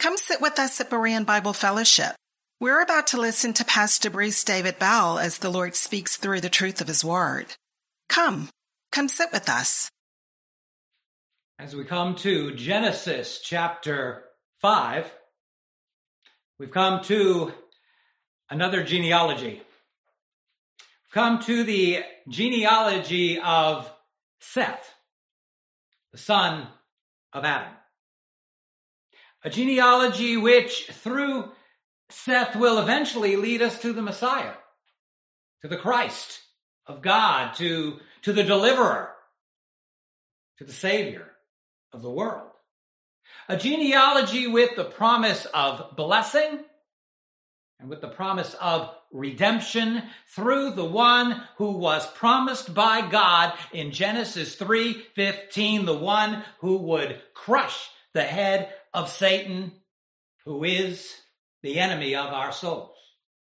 Come sit with us at Berean Bible Fellowship. We're about to listen to Pastor Bruce David Bell as the Lord speaks through the truth of his word. Come sit with us. As we come to Genesis chapter 5, we've come to another genealogy. We've come to the genealogy of Seth, the son of Adam. A genealogy which, through Seth, will eventually lead us to the Messiah, to the Christ of God, to the deliverer, to the Savior of the world. A genealogy with the promise of blessing and with the promise of redemption through the one who was promised by God in Genesis 3:15, the one who would crush the head of Satan, who is the enemy of our souls.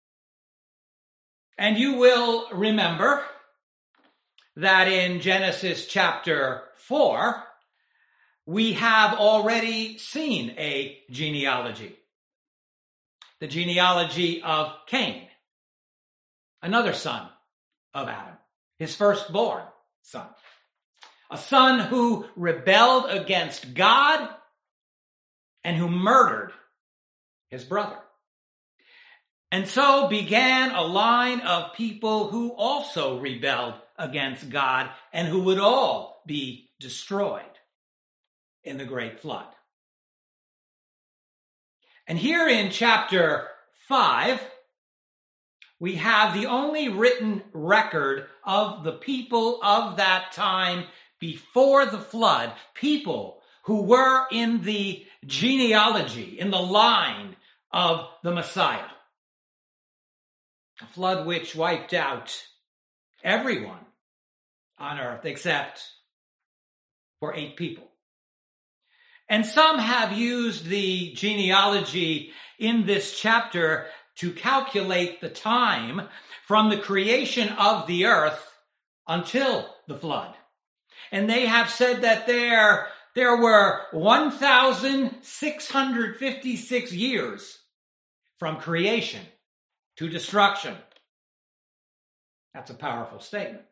And you will remember that in Genesis chapter 4, we have already seen a genealogy. The genealogy of Cain, another son of Adam, his firstborn son. A son who rebelled against God and who murdered his brother. And so began a line of people who also rebelled against God and who would all be destroyed in the great flood. And here in chapter 5, we have the only written record of the people of that time before the flood, people who were in the genealogy, in the line of the Messiah. A flood which wiped out everyone on earth except for 8 people. And some have used the genealogy in this chapter to calculate the time from the creation of the earth until the flood. And they have said that there were 1,656 years from creation to destruction. That's a powerful statement.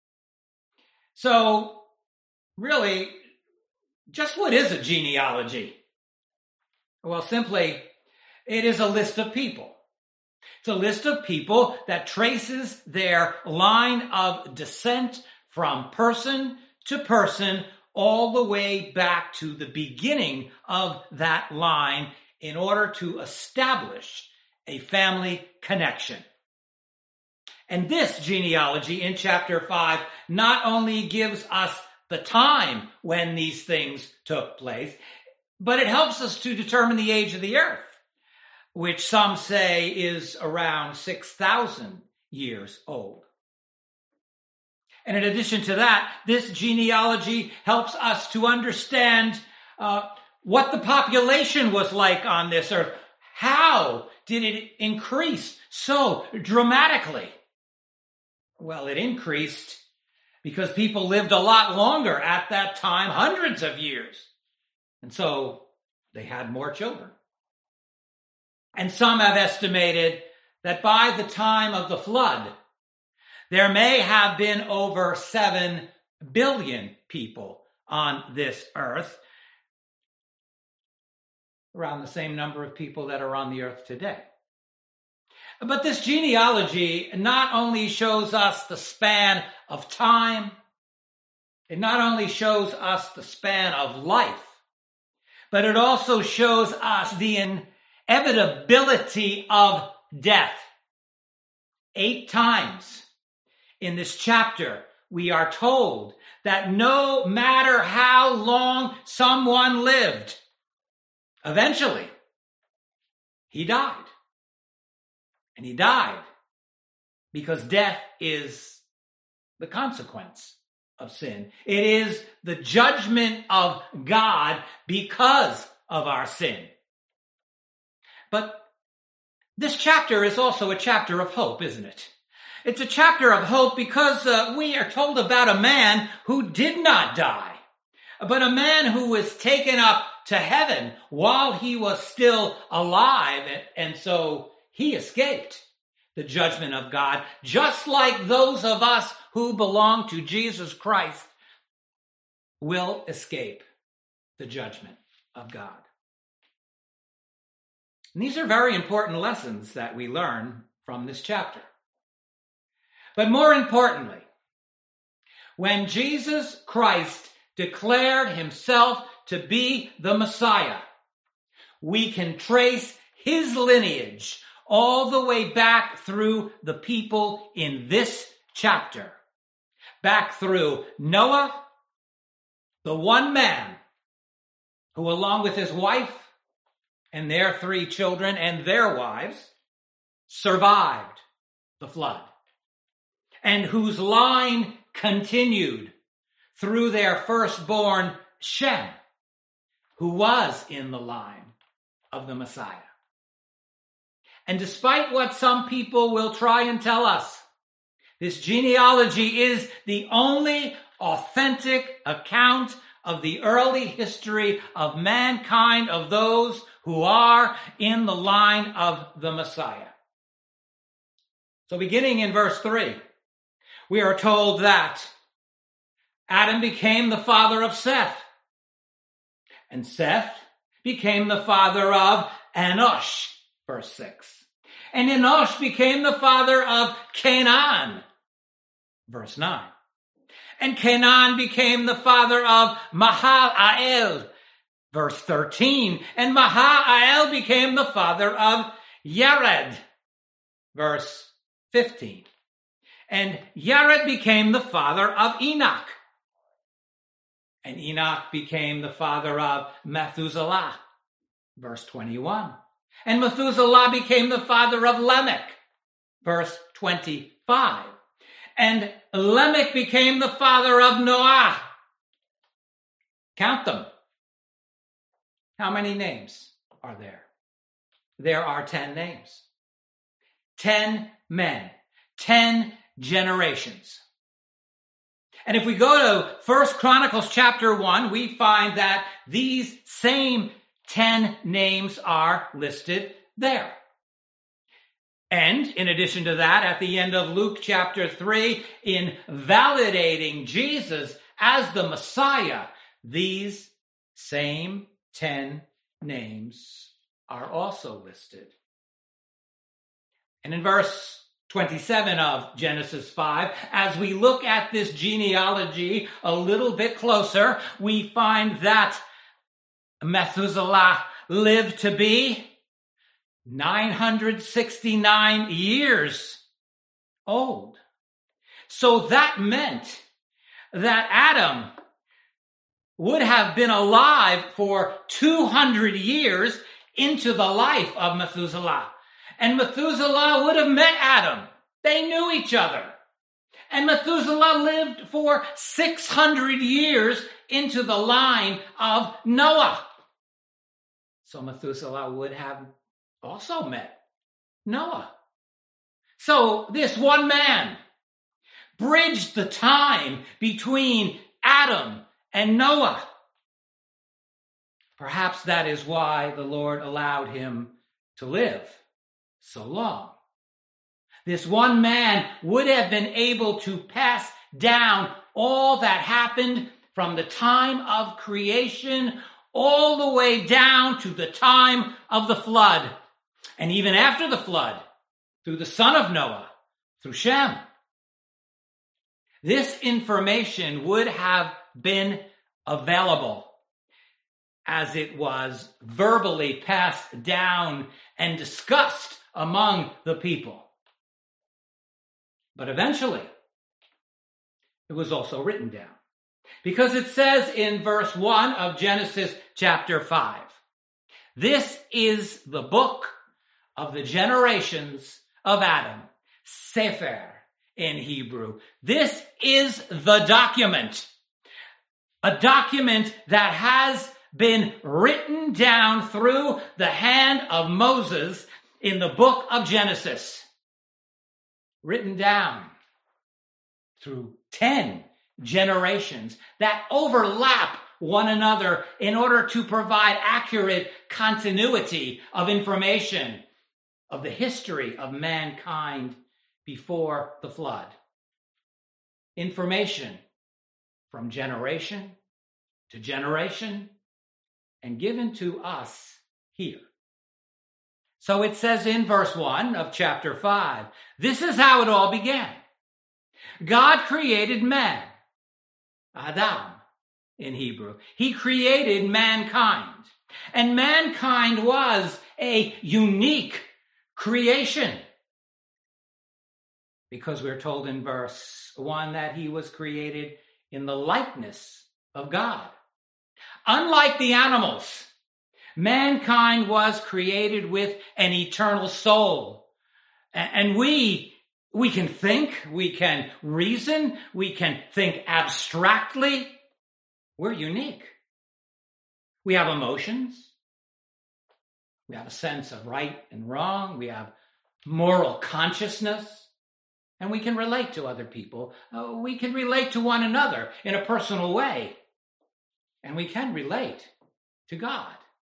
So, really, just what is a genealogy? Well, simply, it is a list of people. It's a list of people that traces their line of descent from person to person all the way back to the beginning of that line in order to establish a family connection. And this genealogy in chapter 5 not only gives us the time when these things took place, but it helps us to determine the age of the earth, which some say is around 6,000 years old. And in addition to that, this genealogy helps us to understand what the population was like on this earth. How did it increase so dramatically? Well, it increased because people lived a lot longer at that time, hundreds of years. And so they had more children. And some have estimated that by the time of the flood, there may have been over 7 billion people on this earth, around the same number of people that are on the earth today. But this genealogy not only shows us the span of time, it not only shows us the span of life, but it also shows us the inevitability of death. 8 times in this chapter, we are told that no matter how long someone lived, eventually he died. And he died because death is the consequence of sin. It is the judgment of God because of our sin. But this chapter is also a chapter of hope, isn't it? It's a chapter of hope because we are told about a man who did not die, but a man who was taken up to heaven while he was still alive, and so he escaped the judgment of God, just like those of us who belong to Jesus Christ will escape the judgment of God. And these are very important lessons that we learn from this chapter. But more importantly, when Jesus Christ declared himself to be the Messiah, we can trace his lineage all the way back through the people in this chapter. Back through Noah, the one man who, along with his wife and their 3 children and their wives, survived the flood, and whose line continued through their firstborn Shem, who was in the line of the Messiah. And despite what some people will try and tell us, this genealogy is the only authentic account of the early history of mankind, of those who are in the line of the Messiah. So beginning in verse 3, we are told that Adam became the father of Seth, and Seth became the father of Enosh, verse 6. And Enosh became the father of Canaan, verse 9. And Canaan became the father of Mahalalel, verse 13. And Mahalalel became the father of Yared, verse 15. And Yared became the father of Enoch. And Enoch became the father of Methuselah, verse 21. And Methuselah became the father of Lamech, verse 25. And Lamech became the father of Noah. Count them. How many names are there? There are 10 names. 10 men. 10 generations. And if we go to 1 Chronicles chapter 1, we find that these same 10 names are listed there. And in addition to that, at the end of Luke chapter 3, in validating Jesus as the Messiah, these same 10 names are also listed. And in verse 27 of Genesis 5, as we look at this genealogy a little bit closer, we find that Methuselah lived to be 969 years old. So that meant that Adam would have been alive for 200 years into the life of Methuselah. And Methuselah would have met Adam. They knew each other. And Methuselah lived for 600 years into the line of Noah. So Methuselah would have also met Noah. So this one man bridged the time between Adam and Noah. Perhaps that is why the Lord allowed him to live so long. This one man would have been able to pass down all that happened from the time of creation all the way down to the time of the flood. And even after the flood, through the son of Noah, through Shem. This information would have been available as it was verbally passed down and discussed among the people. But eventually, it was also written down. Because it says in verse 1 of Genesis chapter 5, this is the book of the generations of Adam, Sefer in Hebrew. This is the document, a document that has been written down through the hand of Moses in the book of Genesis. Written down through 10 generations that overlap one another in order to provide accurate continuity of information of the history of mankind before the flood. Information from generation to generation and given to us here. So it says in verse 1 of chapter 5, this is how it all began. God created man, Adam in Hebrew. He created mankind. And mankind was a unique creation. Because we're told in verse 1 that he was created in the likeness of God. Unlike the animals, mankind was created with an eternal soul. And we can think, we can reason, we can think abstractly. We're unique. We have emotions. We have a sense of right and wrong. We have moral consciousness. And we can relate to other people. We can relate to one another in a personal way. And we can relate to God.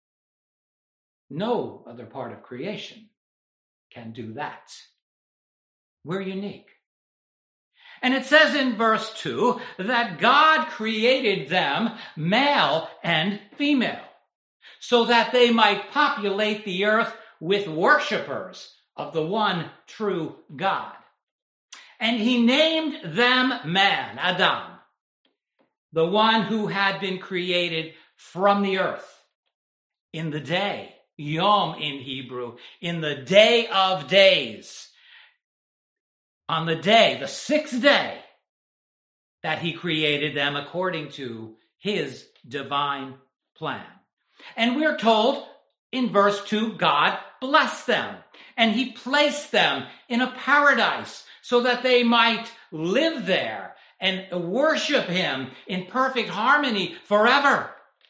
No other part of creation can do that. We're unique. And it says in verse 2 that God created them male and female so that they might populate the earth with worshipers of the one true God. And he named them man, Adam, the one who had been created from the earth in the day, Yom in Hebrew, in the day of days, on the day, the sixth day, that he created them according to his divine plan. And we're told in verse 2, God blessed them, and he placed them in a paradise so that they might live there and worship him in perfect harmony forever.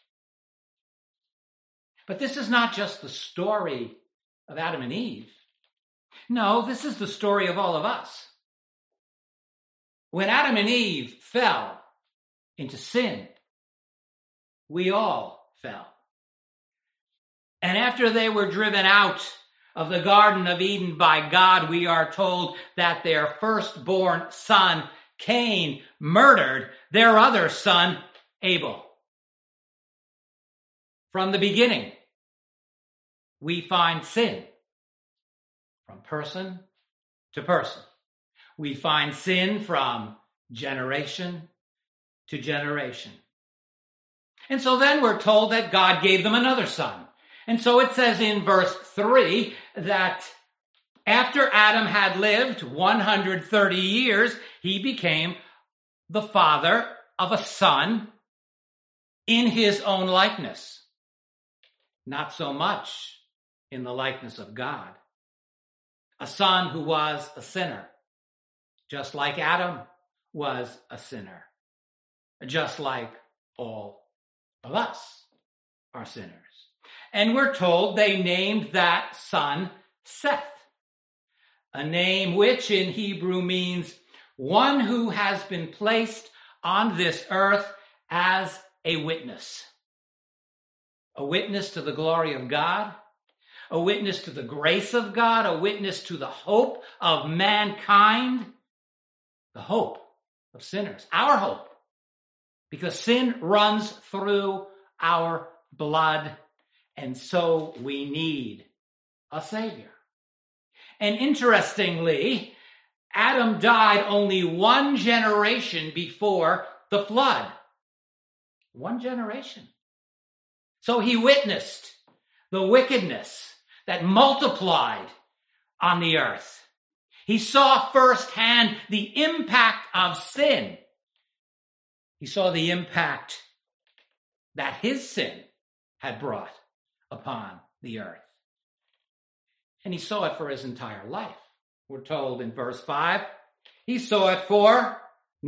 But this is not just the story of Adam and Eve. No, this is the story of all of us. When Adam and Eve fell into sin, we all fell. And after they were driven out of the Garden of Eden by God, we are told that their firstborn son, Cain, murdered their other son, Abel. From the beginning, we find sin from person to person. We find sin from generation to generation. And so then we're told that God gave them another son. And so it says in verse 3 that after Adam had lived 130 years, he became the father of a son in his own likeness. Not so much in the likeness of God. A son who was a sinner, just like Adam was a sinner, just like all of us are sinners. And we're told they named that son Seth, a name which in Hebrew means one who has been placed on this earth as a witness. A witness to the glory of God, a witness to the grace of God, a witness to the hope of mankind, the hope of sinners, our hope, because sin runs through our blood, and so we need a Savior. And interestingly, Adam died only one generation before the flood. One generation. So he witnessed the wickedness that multiplied on the earth. He saw firsthand the impact of sin. He saw the impact that his sin had brought upon the earth. And he saw it for his entire life. We're told in verse 5, he saw it for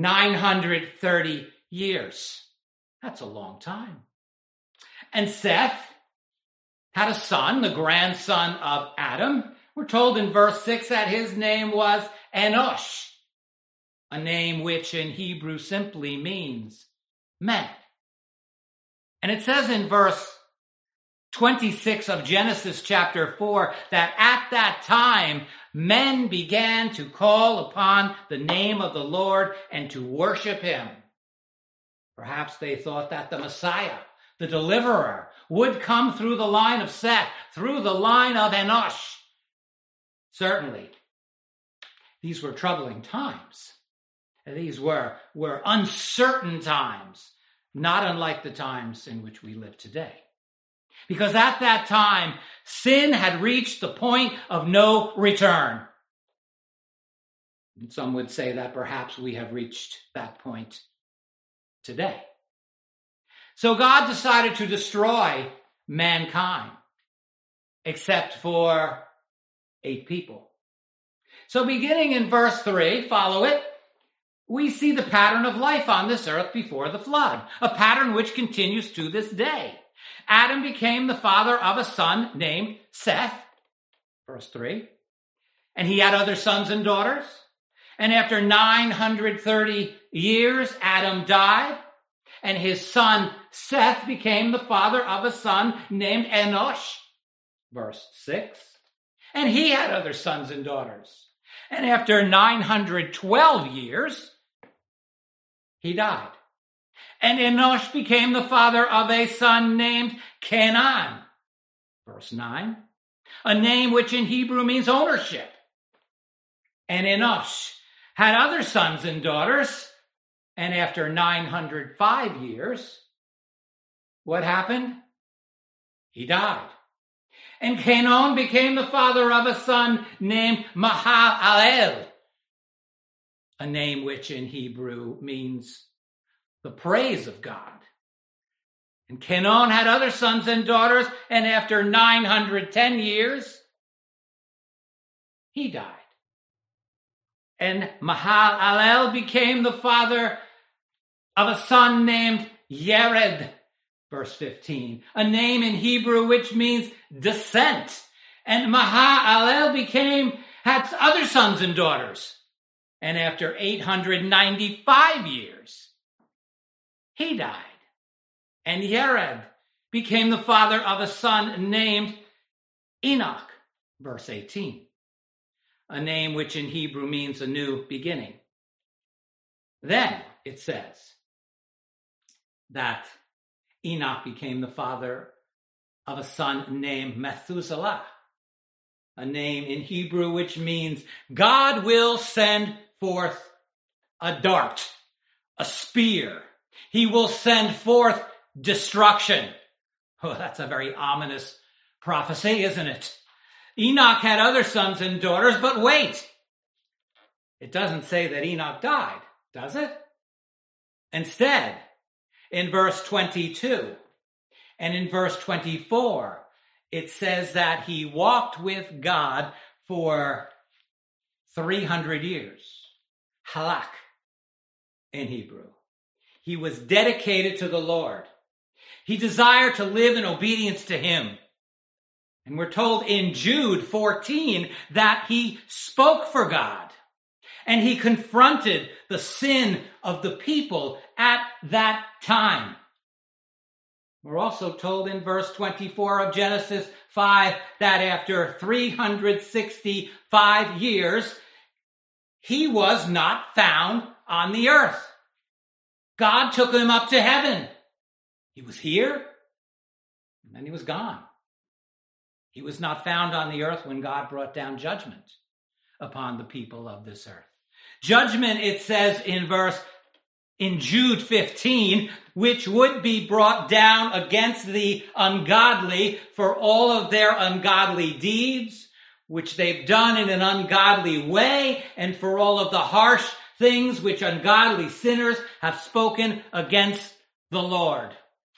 930 years. That's a long time. And Seth had a son, the grandson of Adam. We're told in verse 6 that his name was Enosh, a name which in Hebrew simply means man. And it says in verse 26 of Genesis chapter 4 that at that time men began to call upon the name of the Lord and to worship him. Perhaps they thought that the Messiah, the deliverer, would come through the line of Seth, through the line of Enosh. Certainly, these were troubling times. These were uncertain times, not unlike the times in which we live today. Because at that time, sin had reached the point of no return. And some would say that perhaps we have reached that point today. So God decided to destroy mankind, except for 8 people. So beginning in verse 3, follow it, we see the pattern of life on this earth before the flood, a pattern which continues to this day. Adam became the father of a son named Seth, verse 3, and he had other sons and daughters. And after 930 years, Adam died, and his son Seth became the father of a son named Enosh, verse 6. And he had other sons and daughters. And after 912 years, he died. And Enosh became the father of a son named Canaan, verse 9, a name which in Hebrew means ownership. And Enosh had other sons and daughters, and after 905 years, what happened? He died. And Canaan became the father of a son named Mahalalel, a name which in Hebrew means the praise of God. And Canaan had other sons and daughters, and after 910 years, he died. And Mahalalel became the father of a son named Yared, verse 15, a name in Hebrew which means descent. And Mahalalel had other sons and daughters. And after 895 years, he died. And Yared became the father of a son named Enoch, verse 18, a name which in Hebrew means a new beginning. Then it says that Enoch became the father of a son named Methuselah, a name in Hebrew which means God will send forth a dart, a spear. He will send forth destruction. Oh, that's a very ominous prophecy, isn't it? Enoch had other sons and daughters, but wait. It doesn't say that Enoch died, does it? Instead, in verse 22 and in verse 24, it says that he walked with God for 300 years. Halak in Hebrew. He was dedicated to the Lord. He desired to live in obedience to him. And we're told in Jude 14 that he spoke for God. And he confronted the sin of the people at that time. We're also told in verse 24 of Genesis 5 that after 365 years, he was not found on the earth. God took him up to heaven. He was here, and then he was gone. He was not found on the earth when God brought down judgment upon the people of this earth. Judgment, it says in Jude 15, which would be brought down against the ungodly for all of their ungodly deeds, which they've done in an ungodly way, and for all of the harsh things which ungodly sinners have spoken against the Lord.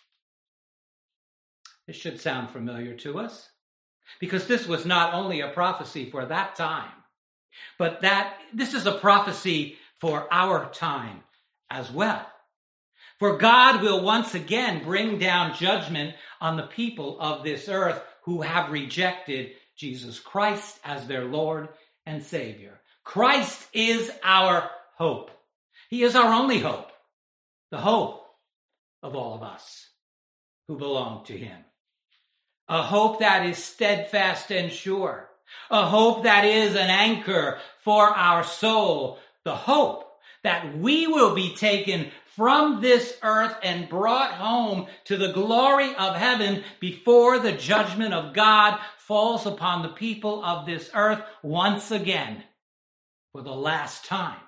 This should sound familiar to us, because this was not only a prophecy for that time, but that this is a prophecy for our time as well. For God will once again bring down judgment on the people of this earth who have rejected Jesus Christ as their Lord and Savior. Christ is our hope. He is our only hope, the hope of all of us. who belong to him. A hope that is steadfast and sure. A hope that is an anchor for our soul. The hope that we will be taken from this earth and brought home to the glory of heaven before the judgment of God falls upon the people of this earth once again for the last time.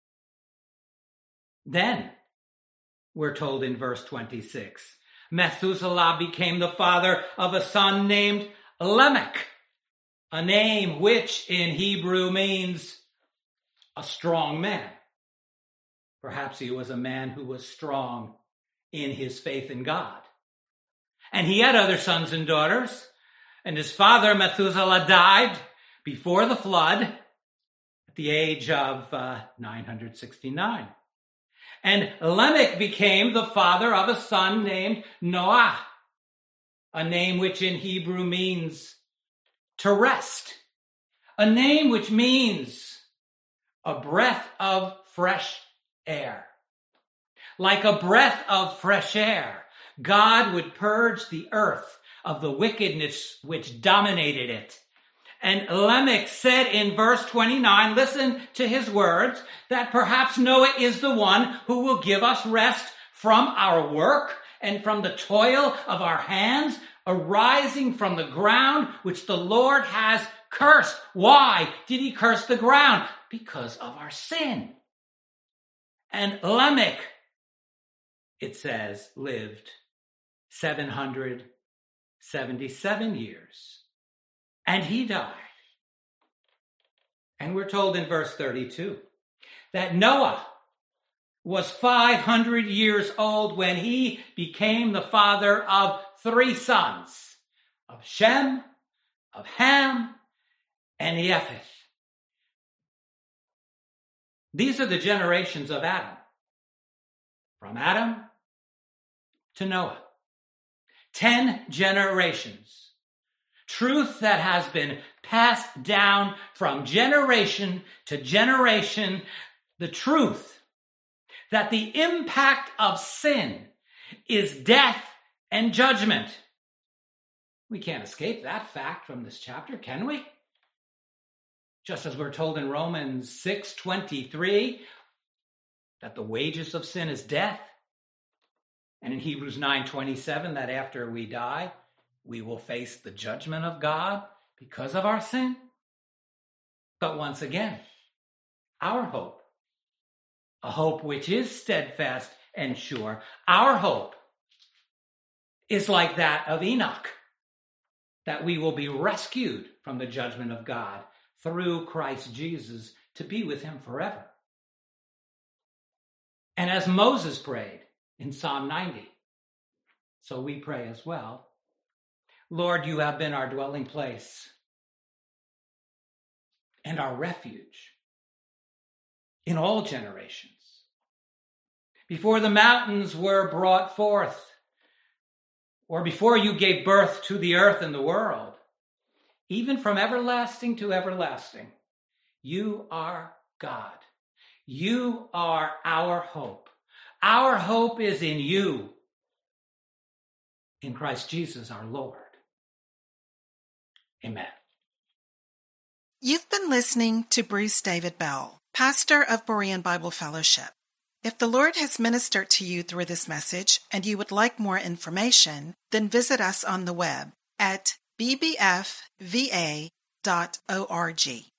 Then, we're told in verse 26, Methuselah became the father of a son named Lamech, a name which in Hebrew means a strong man. Perhaps he was a man who was strong in his faith in God. And he had other sons and daughters, and his father Methuselah died before the flood at the age of 969. And Lamech became the father of a son named Noah, a name which in Hebrew means to rest, a name which means a breath of fresh air. Like a breath of fresh air, God would purge the earth of the wickedness which dominated it. And Lamech said in verse 29, listen to his words, that perhaps Noah is the one who will give us rest from our work and from the toil of our hands arising from the ground which the Lord has cursed. Why did he curse the ground? Because of our sin. And Lamech, it says, lived 777 years. And he died. And we're told in verse 32 that Noah was 500 years old when he became the father of 3 sons, of Shem, of Ham, and Japheth. These are the generations of Adam. From Adam to Noah. 10 generations. Truth that has been passed down from generation to generation. The truth that the impact of sin is death and judgment. We can't escape that fact from this chapter, can we? Just as we're told in Romans 6:23 that the wages of sin is death. And in Hebrews 9:27 that after we die, we will face the judgment of God because of our sin. But once again, our hope, a hope which is steadfast and sure, our hope is like that of Enoch, that we will be rescued from the judgment of God through Christ Jesus to be with him forever. And as Moses prayed in Psalm 90, so we pray as well, Lord, you have been our dwelling place and our refuge in all generations. Before the mountains were brought forth, or before you gave birth to the earth and the world, even from everlasting to everlasting, you are God. You are our hope. Our hope is in you, in Christ Jesus our Lord. Amen. You've been listening to Bruce David Bell, pastor of Berean Bible Fellowship. If the Lord has ministered to you through this message and you would like more information, then visit us on the web at bbfva.org.